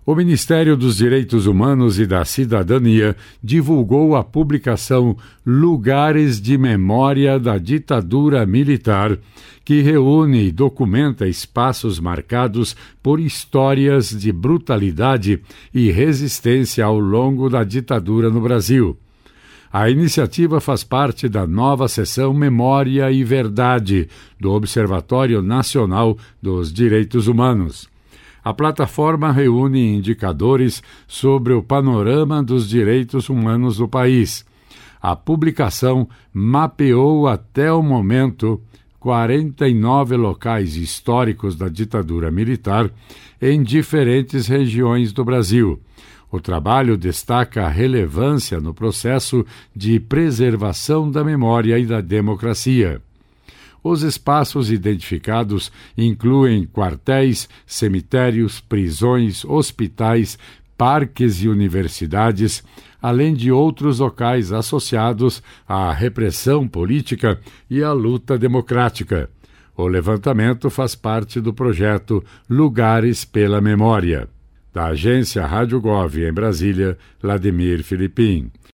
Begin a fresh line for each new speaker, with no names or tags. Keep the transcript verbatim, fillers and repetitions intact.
O Ministério dos Direitos Humanos e da Cidadania divulgou a publicação Lugares de Memória da Ditadura Militar, que reúne e documenta espaços marcados por histórias de brutalidade e resistência ao longo da ditadura no Brasil. A iniciativa faz parte da nova seção Memória e Verdade do Observatório Nacional dos Direitos Humanos. A plataforma reúne indicadores sobre o panorama dos direitos humanos do país. A publicação mapeou até o momento quarenta e nove locais históricos da ditadura militar em diferentes regiões do Brasil. O trabalho destaca a relevância no processo de preservação da memória e da democracia. Os espaços identificados incluem quartéis, cemitérios, prisões, hospitais, parques e universidades, além de outros locais associados à repressão política e à luta democrática. O levantamento faz parte do projeto Lugares pela Memória. Da agência Rádio Gov em Brasília, Vladimir Filipim.